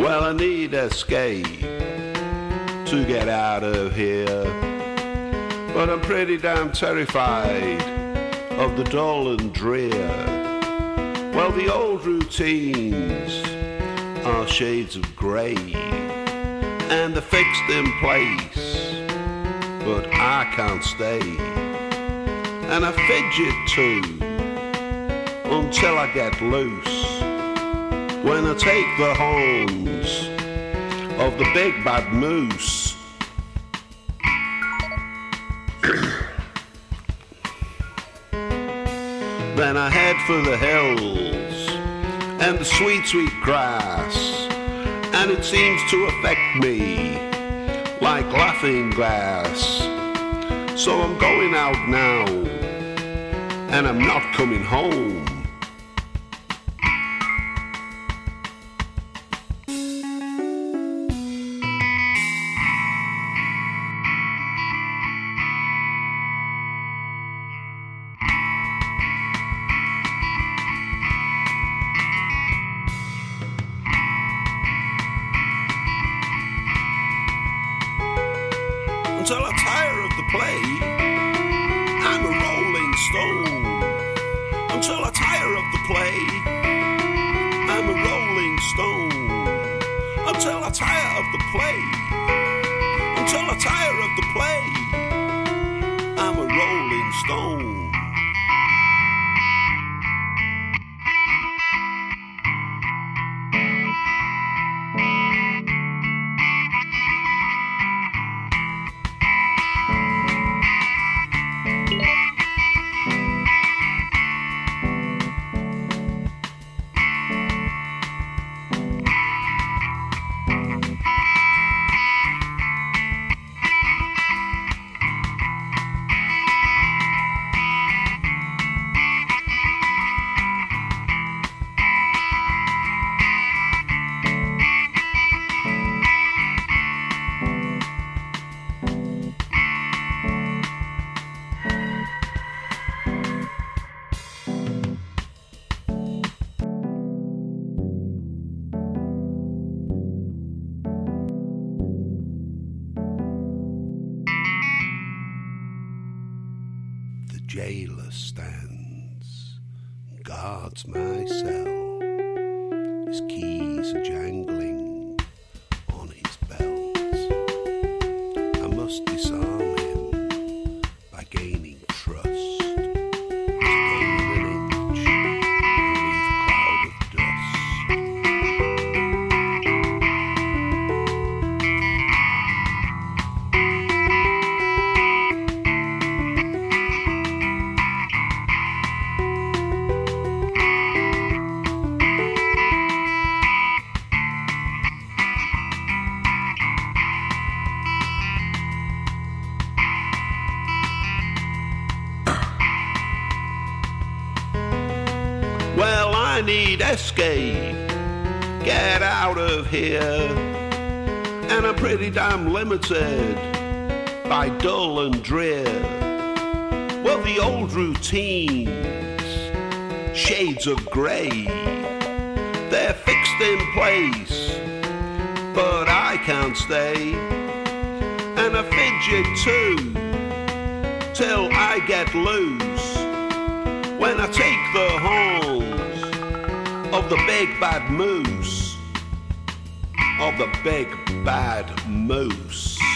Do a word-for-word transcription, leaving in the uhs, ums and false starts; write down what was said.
Well, I need escape to get out of here, but I'm pretty damn terrified of the dull and drear. Well, the old routines are shades of grey, and they're fixed in place, but I can't stay. And I fidget too until I get loose, when I take the horns of the big bad moose. Then I head for the hills and the sweet, sweet grass, and it seems to affect me like laughing glass. So I'm going out now, and I'm not coming home. Until I tire of the play, I'm a rolling stone. Until I tire of the play, I'm a rolling stone. Until I tire of the play, until I tire of the play, I'm a rolling stone. Jailer stands, guards my cell. His keys are jangling on his belt. I must disarm him by gaining trust. To gain an inch and leave a cloud of dust. Well, I need escape, get out of here, and I'm pretty damn limited by dull and drear. Well, the old routines, shades of grey, they're fixed in place, but I can't stay. And I fidget too till I get loose, when I take the horns of the big bad moose, of the big bad moose.